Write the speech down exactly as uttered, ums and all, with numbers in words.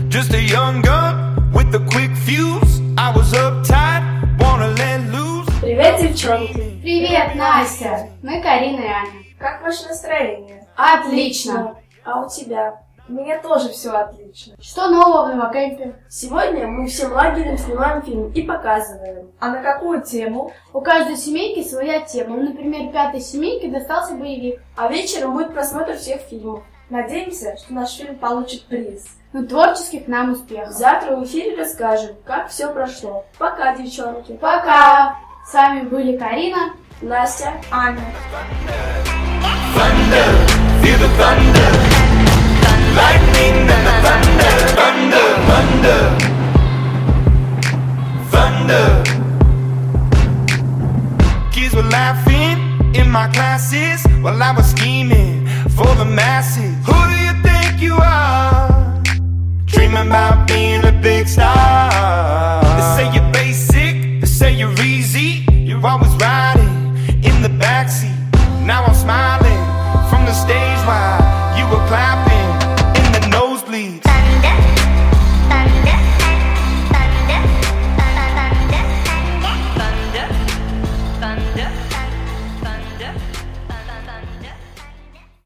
Just a young gun with a quick fuse. I was uptight, wanna let loose. Привет, девчонки! Привет, Настя! Мы Карина и Аня. Как ваше настроение? Отлично! А у тебя? У меня тоже все отлично. Что нового в Новокемпе? Сегодня мы всем лагерем снимаем фильм и показываем. А на какую тему? У каждой семейки своя тема. Например, пятой семейке достался боевик. А вечером будет просмотр всех фильмов. Надеемся, что наш фильм получит приз. Ну, творческих нам успехов. Завтра в эфире расскажем, как все прошло. Пока, девчонки. Пока! С вами были Карина, Настя, Аня. Thunder, feel the thunder, lightning and the thunder, thunder, thunder, thunder. Kids were laughing in my classes while I was scheming for the masses. Who do you think you are? Dreaming about being a big star. They say you're basic, they say you're easy. You're always riding in the backseat. Now I'm smiling from the stage while you were clapping.